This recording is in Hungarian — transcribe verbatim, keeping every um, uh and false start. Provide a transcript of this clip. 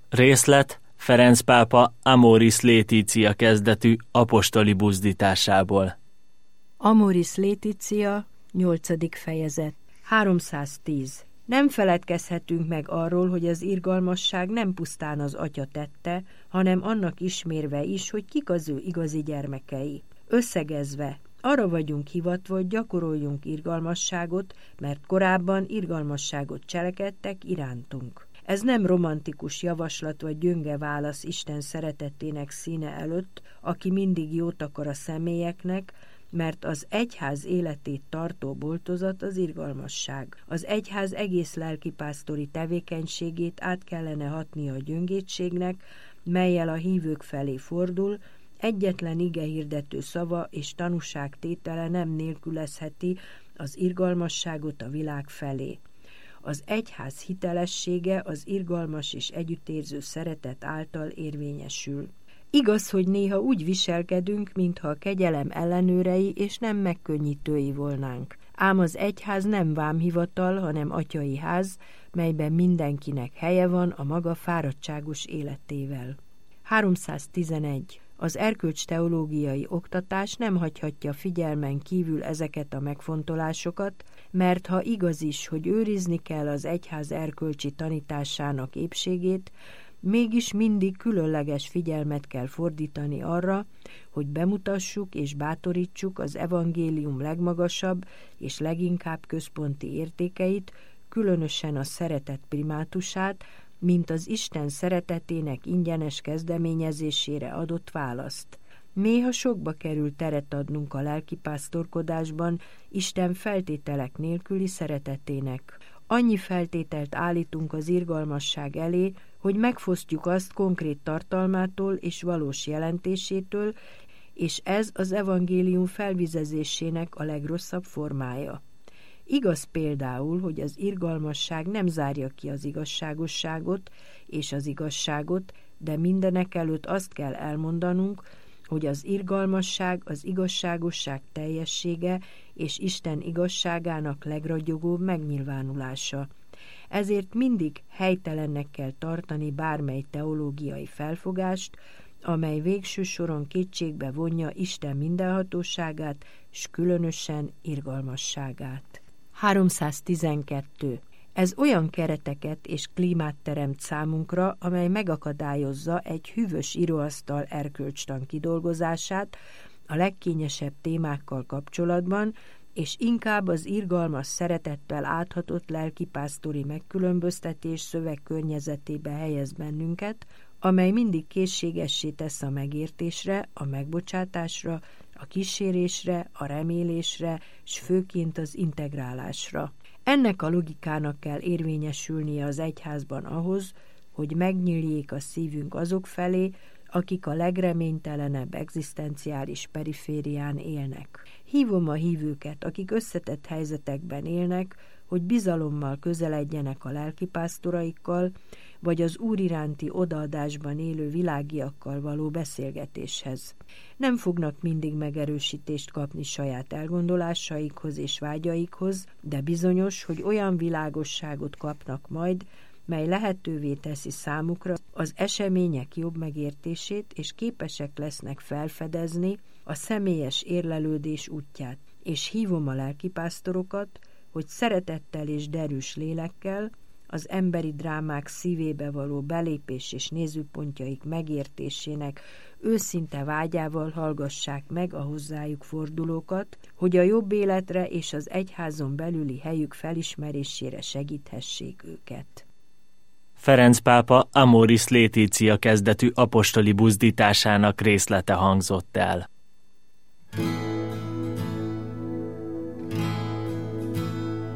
Részlet Ferenc pápa Amoris Laetitia kezdetű apostoli buzdításából. Amoris Laetitia, nyolcadik fejezet, háromszáztíz. Nem feledkezhetünk meg arról, hogy az irgalmasság nem pusztán az Atya tette, hanem annak ismérve is, hogy kik az ő igazi gyermekei. Összegezve, arra vagyunk hivatva, hogy gyakoroljunk irgalmasságot, mert korábban irgalmasságot cselekedtek irántunk. Ez nem romantikus javaslat vagy gyönge válasz Isten szeretetének színe előtt, aki mindig jót akar a személyeknek, mert az egyház életét tartó boltozat az irgalmasság. Az egyház egész lelkipásztori tevékenységét át kellene hatnia a gyöngétségnek, mellyel a hívők felé fordul, egyetlen igehirdető szava és tanúság tétele nem nélkülözheti az irgalmasságot a világ felé. Az egyház hitelessége az irgalmas és együttérző szeretet által érvényesül. Igaz, hogy néha úgy viselkedünk, mintha a kegyelem ellenőrei és nem megkönnyítői volnánk. Ám az egyház nem vámhivatal, hanem atyai ház, melyben mindenkinek helye van a maga fáradtságos életével. háromszáztizenegy. Az erkölcsteológiai oktatás nem hagyhatja figyelmen kívül ezeket a megfontolásokat, mert ha igaz is, hogy őrizni kell az egyház erkölcsi tanításának épségét, mégis mindig különleges figyelmet kell fordítani arra, hogy bemutassuk és bátorítsuk az evangélium legmagasabb és leginkább központi értékeit, különösen a szeretet primátusát, mint az Isten szeretetének ingyenes kezdeményezésére adott választ. Néha sokba kerül teret adnunk a lelkipásztorkodásban Isten feltételek nélküli szeretetének. Annyi feltételt állítunk az irgalmasság elé, hogy megfosztjuk azt konkrét tartalmától és valós jelentésétől, és ez az evangélium felvizezésének a legrosszabb formája. Igaz például, hogy az irgalmasság nem zárja ki az igazságosságot és az igazságot, de mindenekelőtt azt kell elmondanunk, hogy az irgalmasság az igazságosság teljessége és Isten igazságának legragyogóbb megnyilvánulása. Ezért mindig helytelennek kell tartani bármely teológiai felfogást, amely végső soron kétségbe vonja Isten mindenhatóságát, s különösen irgalmasságát. háromszáztizenkettő. Ez olyan kereteket és klímát teremt számunkra, amely megakadályozza egy hűvös íróasztal erkölcstan kidolgozását a legkényesebb témákkal kapcsolatban, és inkább az irgalmas szeretettel áthatott lelkipásztori megkülönböztetés szöveg környezetébe helyez bennünket, amely mindig készségessé tesz a megértésre, a megbocsátásra, a kísérésre, a remélésre, s főként az integrálásra. Ennek a logikának kell érvényesülnie az egyházban ahhoz, hogy megnyíljék a szívünk azok felé, akik a legreménytelenebb egzisztenciális periférián élnek. Hívom a hívőket, akik összetett helyzetekben élnek, hogy bizalommal közeledjenek a lelkipásztoraikkal, vagy az Úr iránti odaadásban élő világiakkal való beszélgetéshez. Nem fognak mindig megerősítést kapni saját elgondolásaikhoz és vágyaikhoz, de bizonyos, hogy olyan világosságot kapnak majd, mely lehetővé teszi számukra az események jobb megértését, és képesek lesznek felfedezni a személyes érlelődés útját. És hívom a lelkipásztorokat, hogy szeretettel és derűs lélekkel az emberi drámák szívébe való belépés és nézőpontjaik megértésének őszinte vágyával hallgassák meg a hozzájuk fordulókat, hogy a jobb életre és az egyházon belüli helyük felismerésére segíthessék őket. Ferenc pápa Amoris Laetitia kezdetű apostoli buzdításának részlete hangzott el.